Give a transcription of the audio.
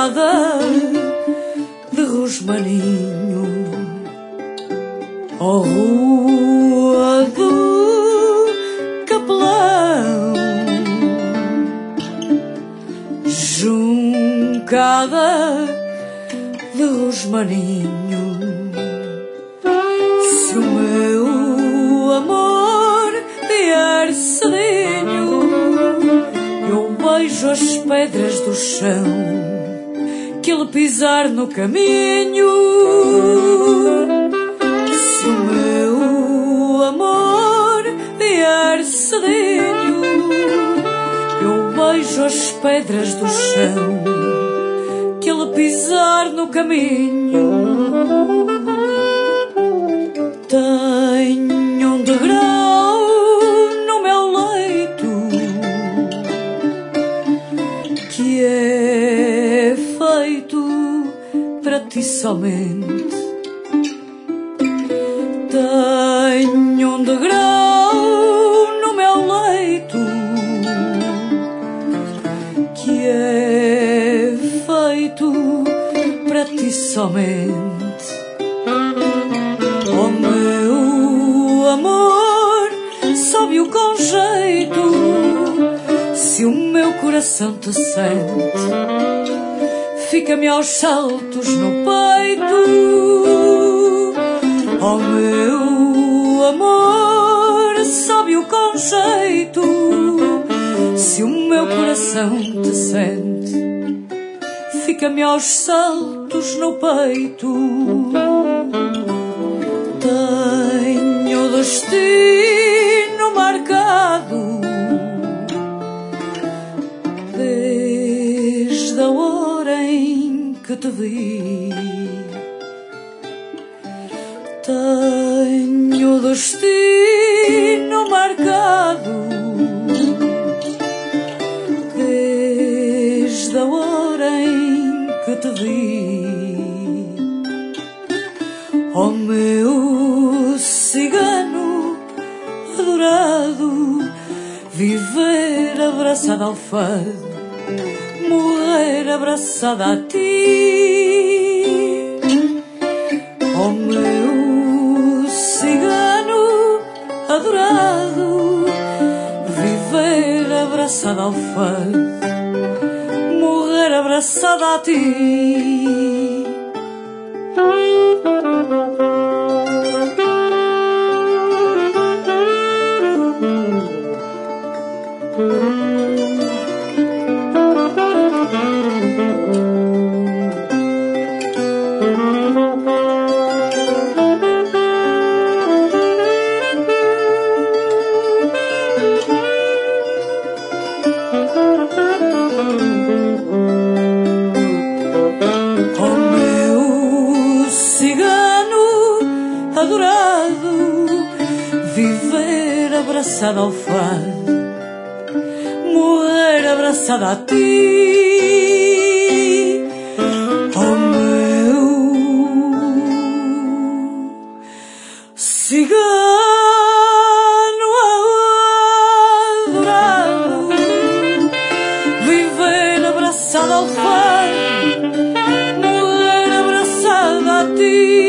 juncada de rosmaninho. Oh, rua do capelão, juncada de rosmaninho. Se o meu amor vier cedinho, eu beijo as pedras do chão que ele pisar no caminho. Se o meu amor vier cedinho, eu beijo as pedras do chão que ele pisar no caminho. Tenho um degrau no meu leito que é feito para ti somente. Tenho um degrau no meu leito que é feito para ti somente. Oh, meu amor, sobe-o com jeito, se o meu coração te sente, fica-me aos saltos no peito. Oh, meu amor, sobe-o com jeito, se o meu coração te sente, fica-me aos saltos no peito. Tenho destino marcado desde a hora em que te vi. Tenho destino marcado desde a hora em que te vi. Oh, meu cigano adorado, viver abraçada ao fado, morrer abraçada a ti. Oh, meu cigano adorado, viver abraçada ao fado, morrer abraçada a ti. Oh, meu cigano adorado, viver abraçada ao fado, morrer abraçada a ti. Oh, meu cigano adorado, viver abraçada ao fado, morrer abraçada a ti.